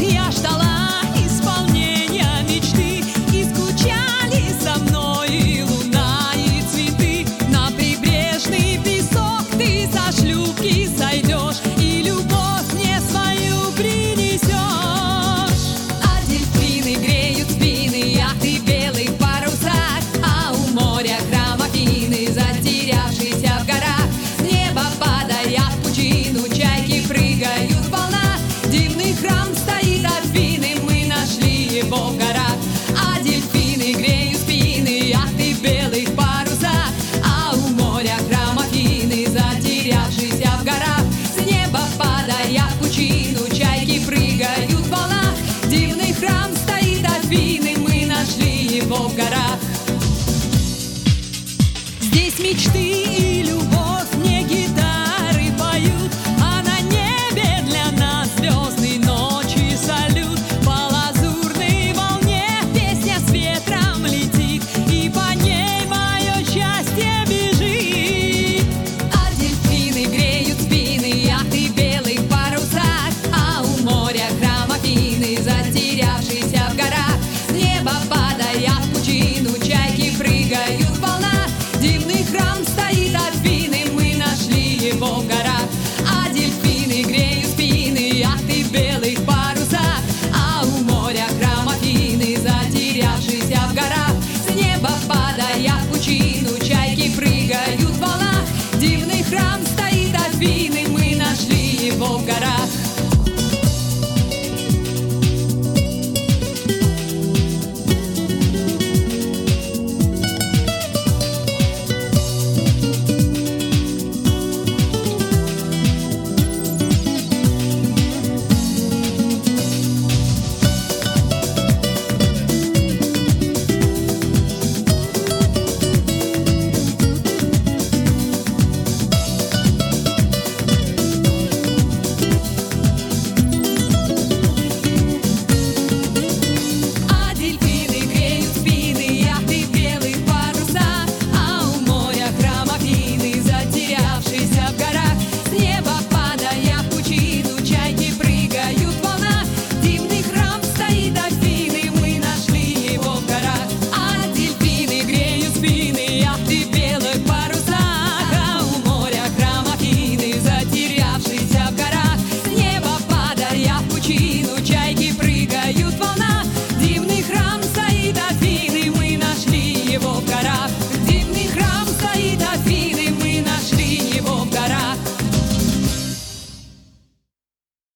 Я ждала исполнения мечты, и скучали со мной и луна, и цветы. На прибрежный песок ты со шлюпки сойдешь и любовь мне свою принесешь. А дельфины греют спины, яхты в белых парусах, а у моря громофины, затерявшиеся в горах. С неба падая в пучину, чайки прыгают в волнах. Дивный храм стоит Афины, мы нашли его в горах. А дельфины греют спины, яхты в белых парусах, а у моря громофины, затерявшиеся в горах. С неба падая в пучину, чайки прыгают в волнах. Дивный храм стоит Афины, мы нашли его в горах. Здесь мечты и любовь